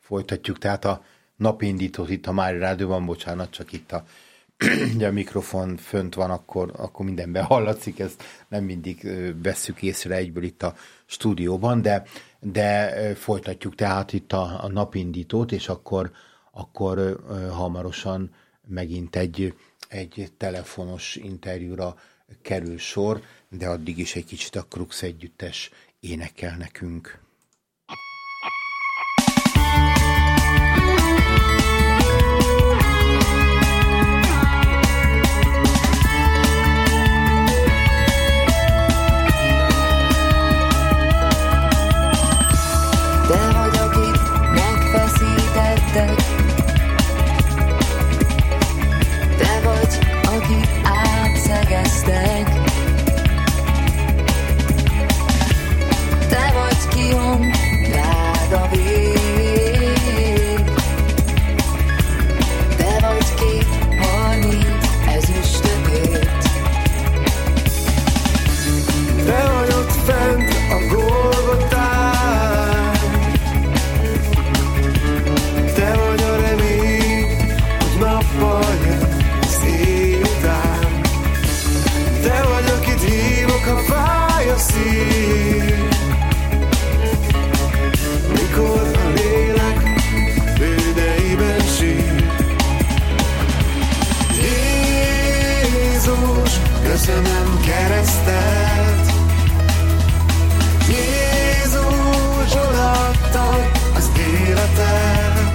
Folytatjuk tehát a napindítót itt a Mária Rádióban, bocsánat, csak itt ugye a mikrofon fönt van, akkor mindenben hallatszik, ezt nem mindig vesszük észre egyből itt a stúdióban, de folytatjuk tehát itt a napindítót, és akkor hamarosan megint egy telefonos interjúra kerül sor, de addig is egy kicsit a Krux együttes énekel nekünk. Te vagy, akit megfeszítettek, te vagy, akit átszegeztek, te vagy, kihon rád a vég, te vagy, ki harmint ezüstökét. Te vagy ott fent a Golgotán, te vagy a remény, hogy nappal jössz után. Te vagy, akit hívok, ha fáj a szív, mikor a lélek bődeiben sír. Jézus, köszönöm keresztet, Jézus, odaadtad az életet.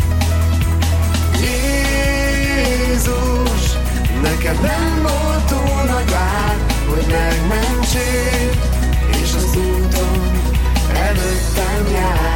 Jézus, neked nem volt túl nagy ár, hogy megmentsél, és az úton előttem jár.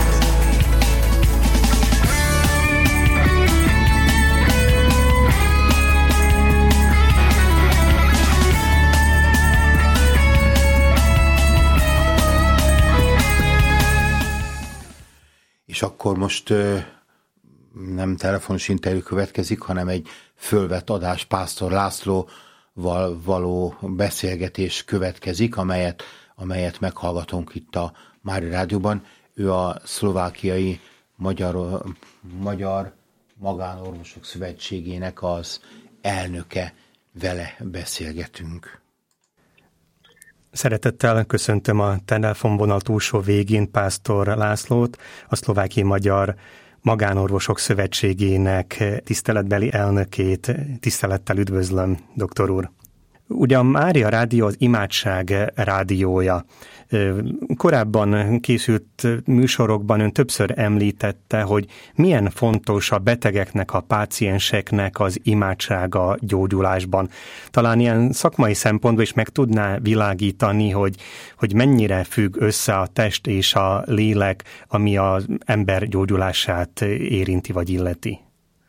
És akkor most nem telefonos interjú következik, hanem egy fölvett adás Pásztor Lászlóval való beszélgetés következik, amelyet meghallgatunk itt a Mária Rádióban. Ő a szlovákiai Magyar Magánorvosok Szövetségének az elnöke, vele beszélgetünk. Szeretettel köszöntöm a telefonvonal túlsó végén Pásztor Lászlót, a Szlovákiai Magyar Magánorvosok Szövetségének tiszteletbeli elnökét. Tisztelettel üdvözlöm, doktor úr. Ugye a Mária Rádió az imádság rádiója. Korábban készült műsorokban ön többször említette, hogy milyen fontos a betegeknek, a pácienseknek az imádsága gyógyulásban. Talán ilyen szakmai szempontból is meg tudná világítani, hogy mennyire függ össze a test és a lélek, ami az ember gyógyulását érinti vagy illeti.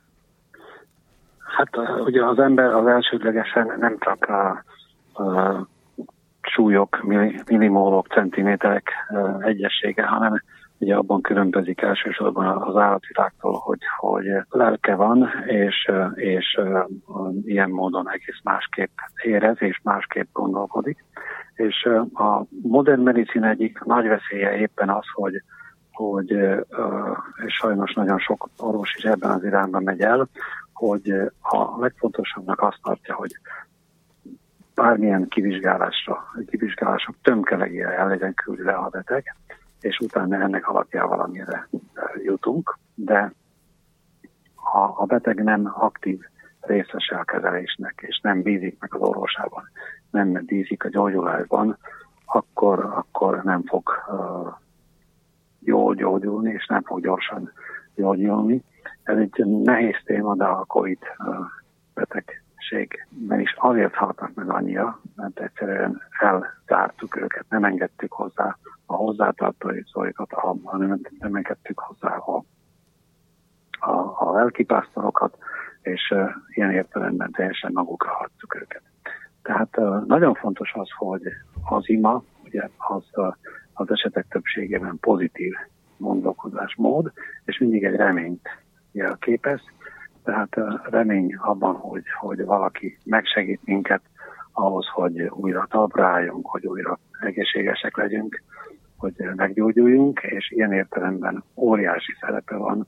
Hát ugye az ember az elsődlegesen nem csak a súlyok, millimolok, centiméterek egyessége, hanem ugye abban különbözik elsősorban az állatvilágtól, hogy lelke van, és ilyen módon egész másképp érez és másképp gondolkodik. És a modern medicina egyik nagy veszélye éppen az, hogy és sajnos nagyon sok orvos is ebben az irányban megy el, hogy a legfontosabbnak azt tartja, hogy bármilyen kivizsgálások tömkelegére el legyen küldve a beteg, és utána ennek alapján valamire jutunk, de ha a beteg nem aktív részese a kezelésnek, és nem bízik meg az orvosában, nem bízik a gyógyulásban, akkor nem fog jól gyógyulni, és nem fog gyorsan gyógyulni. Ez egy nehéz téma, de a COVID betegségben is azért haltak meg annyira, mert egyszerűen elzártuk őket, nem engedtük hozzá a hozzátartozóikat, hanem nem engedtük hozzá a lelkipásztorokat, és ilyen értelemben teljesen magukra hagytuk őket. Tehát nagyon fontos az, hogy az ima, ugye az esetek többségében pozitív gondolkodásmód, és mindig egy reményt jelképez. Tehát remény abban, hogy valaki megsegít minket ahhoz, hogy újra talpra álljunk, hogy újra egészségesek legyünk, hogy meggyógyuljunk, és ilyen értelemben óriási szerepe van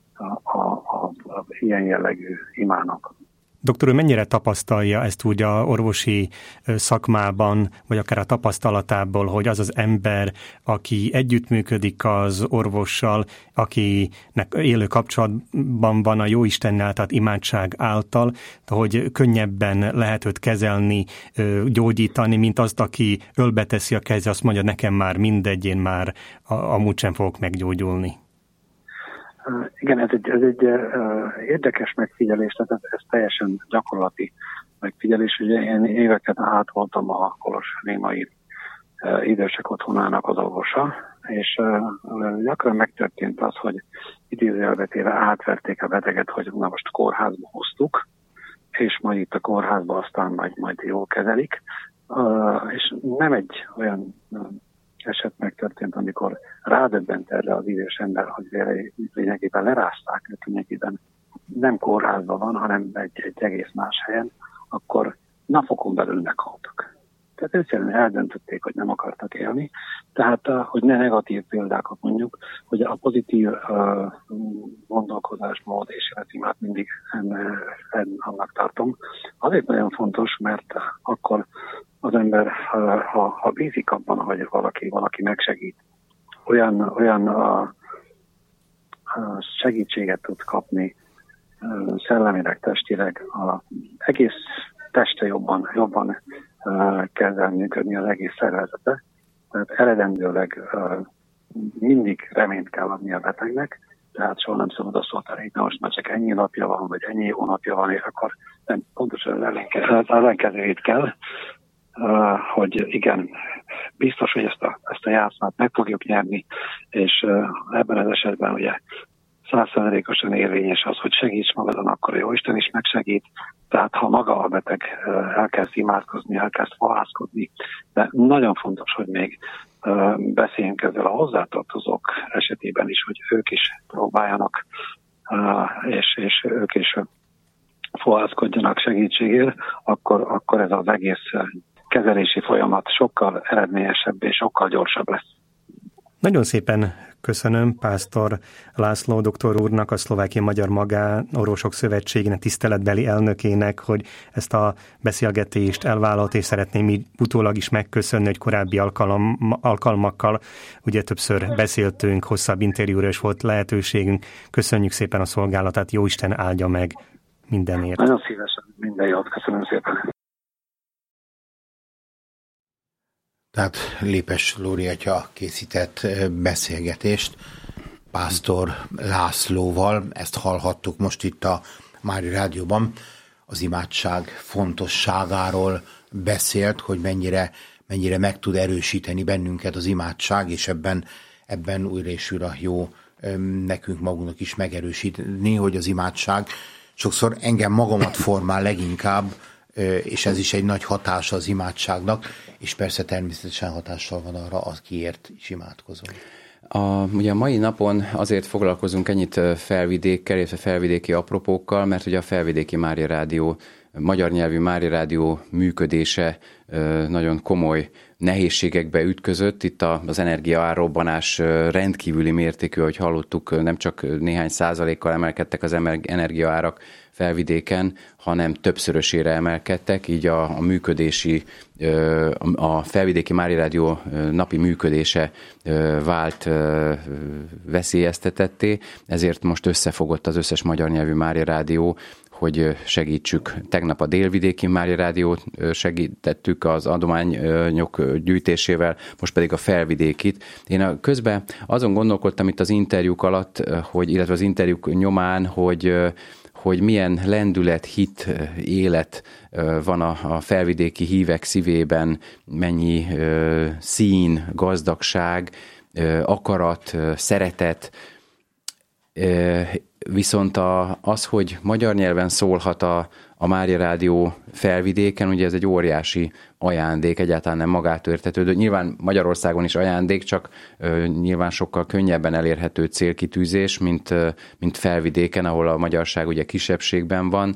a ilyen jellegű imának. Doktor úr, mennyire tapasztalja ezt úgy a orvosi szakmában, vagy akár a tapasztalatából, hogy az az ember, aki együttműködik az orvossal, akinek élő kapcsolatban van a Jóistennel, tehát imádság által, hogy könnyebben lehet őt kezelni, gyógyítani, mint azt, aki ölbeteszi a keze, azt mondja, nekem már mindegy, én már amúgy sem fogok meggyógyulni. Igen, ez egy érdekes megfigyelés, tehát ez teljesen gyakorlati megfigyelés. Ugye én éveket át voltam a kolozsvári idősek otthonának az orvosa, és gyakran megtörtént az, hogy idézőjelbetéve átverték a beteget, hogy na most kórházba hoztuk, és majd itt a kórházba aztán majd jól kezelik. És nem egy olyan eset megtörtént, amikor rádöbbent erre az idős ember, hogy lényegében lerázták, lényegében nem kórházban van, hanem egy egész más helyen, akkor napokon belül meghaltak. Tehát egyszerűen eldöntötték, hogy nem akartak élni. Tehát, hogy ne negatív példákat mondjuk, hogy a pozitív gondolkodásmód és életimát mindig annak tartom. Azért nagyon fontos, mert akkor az ember, ha bízik abban, hogy valaki megsegít, olyan segítséget tud kapni szellemileg, testileg, az egész teste jobban kezd el működni, az egész szervezete. Tehát eredendőleg mindig reményt kell adni a betegnek, tehát soha nem szabad azt mondani, hogy most már csak ennyi napja van, vagy ennyi hónapja van, és akkor nem, pontosan az ellenkezőjét kell, hogy igen, biztos, hogy ezt a játszmát meg fogjuk nyerni, és ebben az esetben ugye 100%-osan érvényes az, hogy segíts magadon, akkor Jóisten is megsegít. Tehát ha maga a beteg elkezd imádkozni, elkezd fohászkodni, de nagyon fontos, hogy még beszéljünk ezzel a hozzátartozók esetében is, hogy ők is próbáljanak, és ők is fohászkodjanak segítségért, akkor ez az egész kezelési folyamat sokkal eredményesebb és sokkal gyorsabb lesz. Nagyon szépen köszönöm Pásztor László doktor úrnak, a Szlovákiai Magyar Magánorvosok Szövetségének tiszteletbeli elnökének, hogy ezt a beszélgetést elvállalt, és szeretném utólag is megköszönni, hogy korábbi alkalmakkal ugye többször beszéltünk, hosszabb interjúra is volt lehetőségünk. Köszönjük szépen a szolgálatát, Jóisten áldja meg mindenért. Nagyon szívesen, minden jót, köszönöm szépen. Tehát Lépes Lóri atya készített beszélgetést Pásztor Lászlóval, ezt hallhattuk most itt a Mária Rádióban, az imádság fontosságáról beszélt, hogy mennyire meg tud erősíteni bennünket az imádság, és ebben újra és újra jó nekünk magunknak is megerősíteni, hogy az imádság sokszor engem magamat formál leginkább, és ez is egy nagy hatása az imádságnak, és persze természetesen hatással van arra, akiért is imádkozom. Ugye a mai napon azért foglalkozunk ennyit felvidékkel, illetve felvidéki apropókkal, mert ugye a Felvidéki Mária Rádió, magyar nyelvű Mária Rádió működése nagyon komoly nehézségekbe ütközött. Itt az energiaárrobbanás rendkívüli mértékű, ahogy hallottuk, nem csak néhány százalékkal emelkedtek az energiaárak Felvidéken, hanem többszörösére emelkedtek, így a működési, a Felvidéki Mária Rádió napi működése vált veszélyeztetetté, ezért most összefogott az összes magyar nyelvű Mária Rádió, hogy segítsük. Tegnap a Délvidéki Mária Rádiót segítettük az adományok gyűjtésével, most pedig a Felvidékit. Én közben azon gondolkodtam itt az interjúk alatt, illetve az interjúk nyomán, hogy milyen lendület, hit, élet van a felvidéki hívek szívében, mennyi szín, gazdagság, akarat, szeretet. Viszont az, hogy magyar nyelven szólhat a Mária Rádió Felvidéken, ugye ez egy óriási ajándék, egyáltalán nem magától értetődő. Nyilván Magyarországon is ajándék, csak nyilván sokkal könnyebben elérhető célkitűzés, mint Felvidéken, ahol a magyarság ugye kisebbségben van.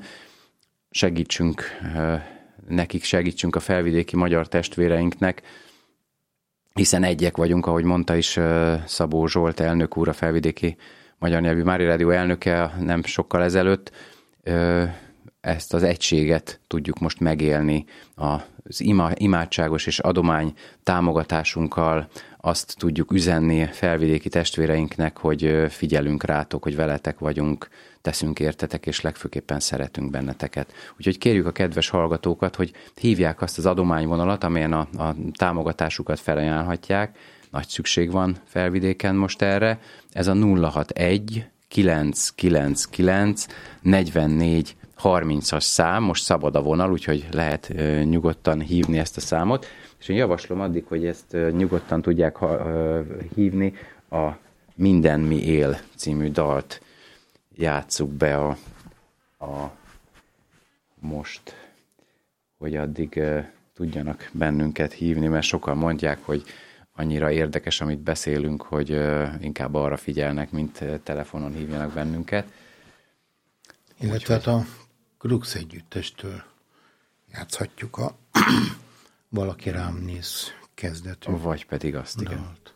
Segítsünk nekik, segítsünk a felvidéki magyar testvéreinknek, hiszen egyek vagyunk, ahogy mondta is Szabó Zsolt elnök úr, a Felvidéki Magyar Nyelvű Mária Rádió elnöke nem sokkal ezelőtt, ezt az egységet tudjuk most megélni az imádságos és adomány támogatásunkkal, azt tudjuk üzenni felvidéki testvéreinknek, hogy figyelünk rátok, hogy veletek vagyunk, teszünk értetek, és legfőképpen szeretünk benneteket. Úgyhogy kérjük a kedves hallgatókat, hogy hívják azt az adományvonalat, amelyen a támogatásukat felajánlhatják. Nagy szükség van Felvidéken most erre. Ez a 061 999 44 30-as szám, most szabad a vonal, úgyhogy lehet nyugodtan hívni ezt a számot, és én javaslom addig, hogy ezt nyugodtan tudják hívni, a Minden mi él című dalt játsszuk be a most, hogy addig tudjanak bennünket hívni, mert sokan mondják, hogy annyira érdekes, amit beszélünk, hogy inkább arra figyelnek, mint telefonon hívjanak bennünket. Illetve hát a Krux együttestől játszhatjuk a Valaki rám néz kezdetű. Vagy pedig azt, igen. Dalt.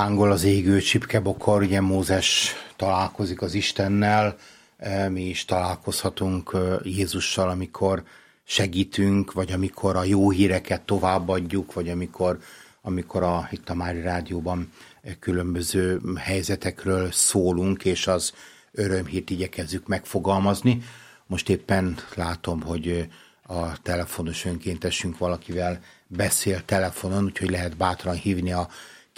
Hángol az égő csipkebokor, ugye Mózes találkozik az Istennel, mi is találkozhatunk Jézussal, amikor segítünk, vagy amikor a jó híreket továbbadjuk, vagy amikor itt a Mária Rádióban különböző helyzetekről szólunk, és az örömhírt igyekezzük megfogalmazni. Most éppen látom, hogy a telefonos önkéntesünk valakivel beszél telefonon, úgyhogy lehet bátran hívni a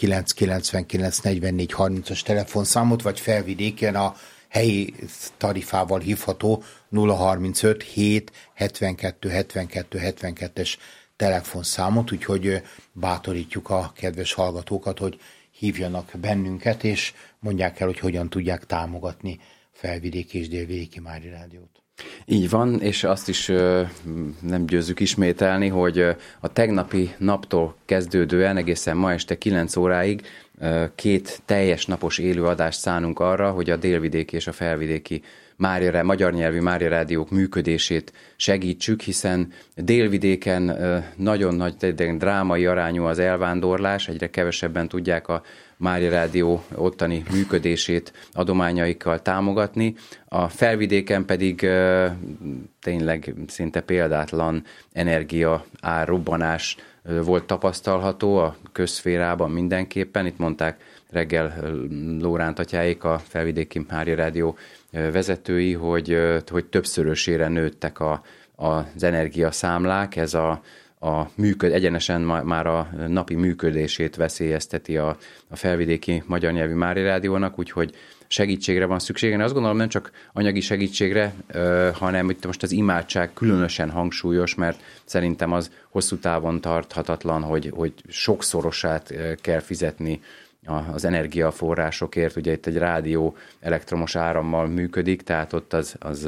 999 44 30-as telefonszámot, vagy Felvidéken a helyi tarifával hívható 035 7 72 72 72-es telefonszámot, úgyhogy bátorítjuk a kedves hallgatókat, hogy hívjanak bennünket, és mondják el, hogy hogyan tudják támogatni Felvidéki és Délvidéki Mária Rádiót. Így van, és azt is nem győzzük ismételni, hogy a tegnapi naptól kezdődően egészen ma este 9 óráig 2 teljes napos élőadást szánunk arra, hogy a délvidéki és a felvidéki magyar nyelvű Mária Rádiók működését segítsük, hiszen délvidéken nagyon nagy drámai arányú az elvándorlás, egyre kevesebben tudják a Mária Rádió ottani működését adományaikkal támogatni. A felvidéken pedig tényleg szinte példátlan energia árrobbanás volt tapasztalható a közszférában mindenképpen. Itt mondták reggel Lóránt atyáik, a Felvidéki Mária Rádió vezetői, hogy többszörösére nőttek az energiaszámlák. Ez egyenesen már a napi működését veszélyezteti a Felvidéki Magyar Nyelvű Mária Rádiónak, úgyhogy segítségre van szüksége. Én azt gondolom, nem csak anyagi segítségre, hanem itt most az imádság különösen hangsúlyos, mert szerintem az hosszú távon tarthatatlan, hogy sokszorosát kell fizetni az energiaforrásokért. Ugye itt egy rádió elektromos árammal működik, tehát ott az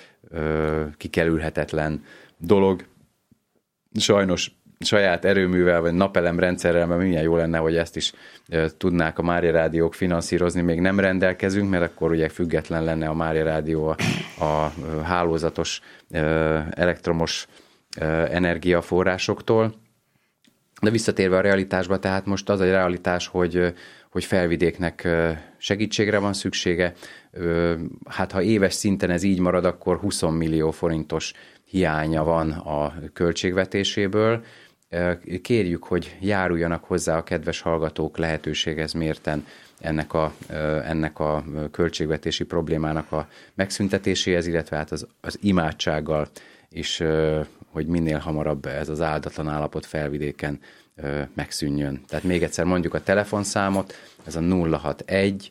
kikerülhetetlen dolog. Sajnos saját erőművel, vagy napelemrendszerrel, mert milyen jó lenne, hogy ezt is tudnák a Mária Rádiók finanszírozni, még nem rendelkezünk, mert akkor ugye független lenne a Mária Rádió a hálózatos elektromos energiaforrásoktól. De visszatérve a realitásba, tehát most az a realitás, hogy Felvidéknek segítségre van szüksége. Hát ha éves szinten ez így marad, akkor 20 millió forintos hiánya van a költségvetéséből. Kérjük, hogy járuljanak hozzá a kedves hallgatók lehetőséghez mérten ennek a költségvetési problémának a megszüntetéséhez, illetve hát az imádsággal is, hogy minél hamarabb ez az áldatlan állapot Felvidéken megszűnjön. Tehát még egyszer mondjuk a telefonszámot, ez a 061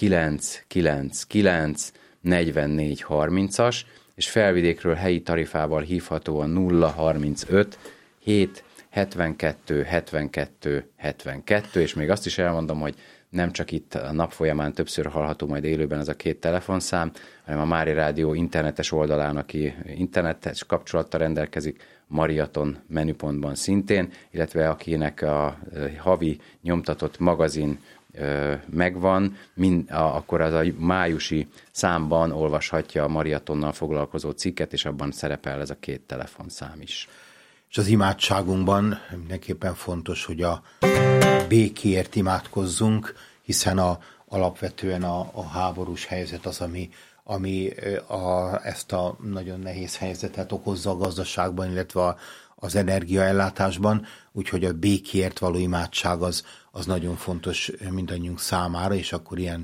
999 44 30-as, és Felvidékről helyi tarifával hívható a 035 7 72 72 72, és még azt is elmondom, hogy nem csak itt a nap folyamán többször hallható majd élőben ez a 2 telefonszám, hanem a Mária Rádió internetes oldalán, aki internetes kapcsolattal rendelkezik, Mariaton menüpontban szintén, illetve akinek a havi nyomtatott magazin megvan, akkor az a májusi számban olvashatja a Mariatonnal foglalkozó cikket, és abban szerepel ez a 2 telefonszám is. És az imádságunkban mindenképpen fontos, hogy a békéért imádkozzunk, hiszen alapvetően a háborús helyzet az, ami ezt a nagyon nehéz helyzetet okozza a gazdaságban, illetve az energiaellátásban, úgyhogy a békéért való imádság az nagyon fontos mindannyiunk számára, és akkor ilyen